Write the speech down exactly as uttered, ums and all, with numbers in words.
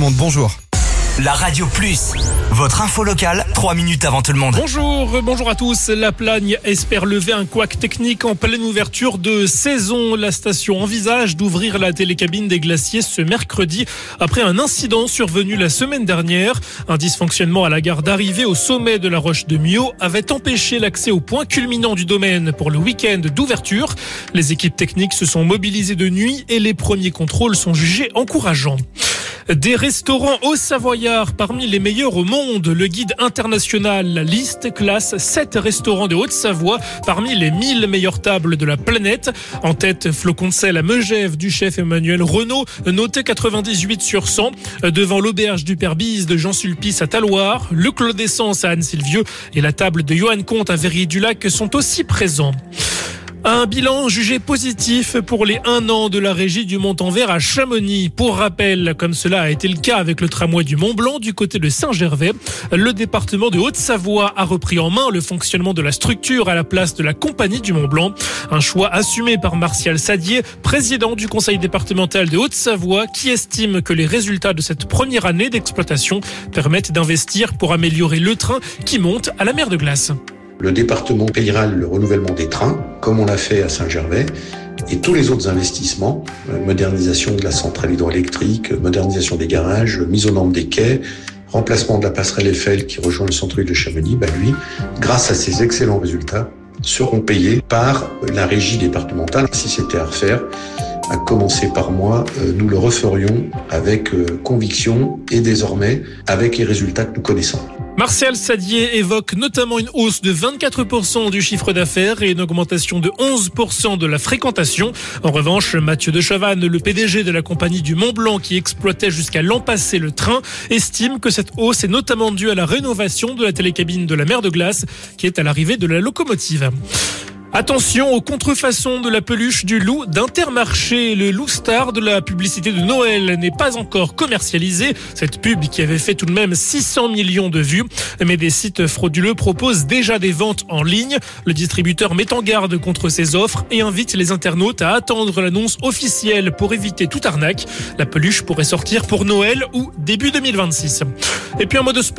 monde, bonjour. La Radio Plus, votre info locale, trois minutes avant tout le monde. Bonjour, bonjour à tous. La Plagne espère lever un couac technique en pleine ouverture de saison. La station envisage d'ouvrir la télécabine des glaciers ce mercredi après un incident survenu la semaine dernière. Un dysfonctionnement à la gare d'arrivée au sommet de la Roche de Mio avait empêché l'accès au point culminant du domaine pour le week-end d'ouverture. Les équipes techniques se sont mobilisées de nuit et les premiers contrôles sont jugés encourageants. Des restaurants haut-savoyards parmi les meilleurs au monde. Le guide international La Liste classe sept restaurants de Haute-Savoie parmi les mille meilleures tables de la planète. En tête, Flocon de sel à Megève du chef Emmanuel Renaud, noté quatre-vingt-dix-huit sur cent. Devant l'auberge du Père Bise de Jean Sulpice à Talloires, le Clos d'Essence à Anne-Sylvieux et la table de Johan Comte à Verrier-du-Lac sont aussi présents. Un bilan jugé positif pour les un an de la régie du Mont-en-Vert à Chamonix. Pour rappel, comme cela a été le cas avec le tramway du Mont-Blanc du côté de Saint-Gervais, le département de Haute-Savoie a repris en main le fonctionnement de la structure à la place de la Compagnie du Mont-Blanc. Un choix assumé par Martial Sadier, président du conseil départemental de Haute-Savoie, qui estime que les résultats de cette première année d'exploitation permettent d'investir pour améliorer le train qui monte à la mer de glace. Le département payera le renouvellement des trains, comme on l'a fait à Saint-Gervais, et tous les autres investissements, modernisation de la centrale hydroélectrique, modernisation des garages, mise aux normes des quais, remplacement de la passerelle Eiffel qui rejoint le centre-ville de Chamonix, bah lui, grâce à ces excellents résultats, seront payés par la régie départementale. Si c'était à refaire, à commencer par moi, nous le referions avec conviction et désormais avec les résultats que nous connaissons. Martial Sadier évoque notamment une hausse de vingt-quatre pour cent du chiffre d'affaires et une augmentation de onze pour cent de la fréquentation. En revanche, Mathieu de Chavannes, le P D G de la Compagnie du Mont-Blanc qui exploitait jusqu'à l'an passé le train, estime que cette hausse est notamment due à la rénovation de la télécabine de la mer de glace qui est à l'arrivée de la locomotive. Attention aux contrefaçons de la peluche du loup d'Intermarché. Le loup star de la publicité de Noël n'est pas encore commercialisé. Cette pub qui avait fait tout de même six cents millions de vues. Mais des sites frauduleux proposent déjà des ventes en ligne. Le distributeur met en garde contre ces offres et invite les internautes à attendre l'annonce officielle pour éviter toute arnaque. La peluche pourrait sortir pour Noël ou début deux mille vingt-six. Et puis en mode sport.